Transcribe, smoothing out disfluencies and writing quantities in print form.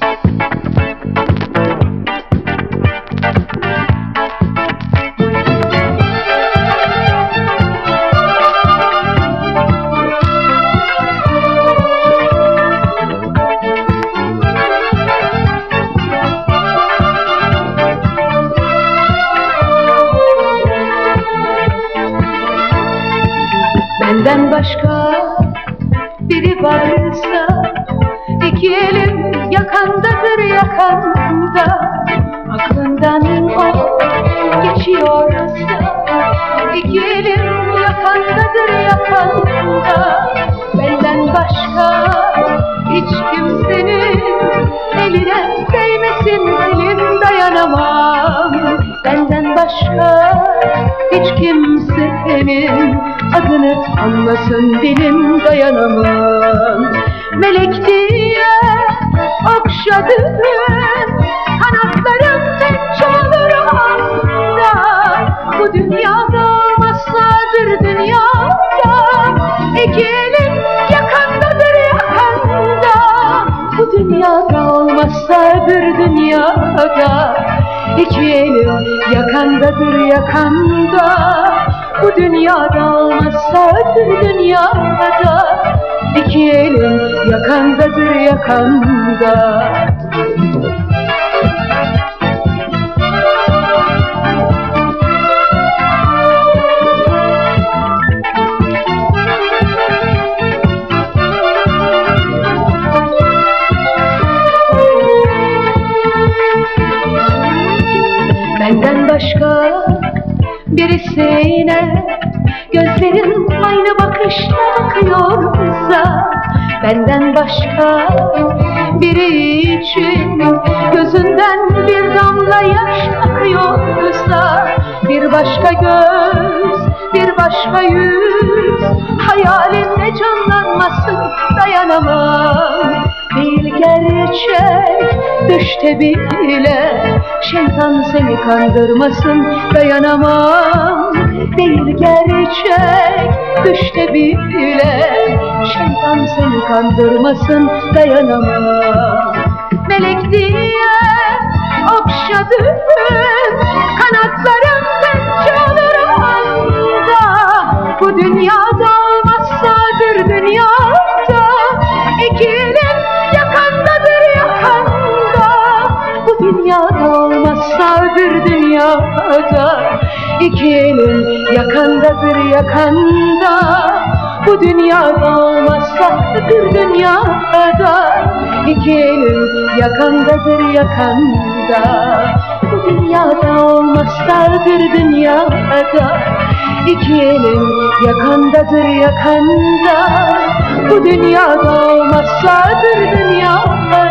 Benden başka biri varsa iki elim yakandadır yakanda. Aklından o geçiyorsa iki elim yakandadır yakanda. Benden başka hiç kimsenin eline değmesin elim, dayanamam. Benden başka hiç kimsenin adını anlasın dilim, dayanamam. Melek diye okşadın kanatlarım pençeler anda. Bu dünyada olmazsadır dünyada iki elim yakandadır yakanda. Bu dünyada olmazsadır dünyada iki elim yakandadır yakanda. Bu dünyada olmazsadır dünyada iki elim yakandadır yakanda. Benden başka birisine gözlerin aynı bakışla bakıyorsa, benden başka biri için gözünden bir damla yaş akıyorsa, bir başka göz, bir başka yüz hayalinde canlanmasın, dayanamam. Değil gerçek düşte bile şeytan seni kandırmasın, dayanamam. Değil gerçek düşte bile şeytan seni kandırmasın, dayanamam. Melek diye okşadın kanatlarım pençeler anda. Bu dünyada olmazsadır dünyada iki elim yakandadır yakanda. Bu dünyada olmazsadır dünyada iki elim yakandadır yakanda. Bu dünyada olmazsadır dünyada iki elim yakandadır yakanda. Bu dünyada olmazsadır dünyada iki elim yakandadır yakanda. Bu dünyada olmazsadır dünyada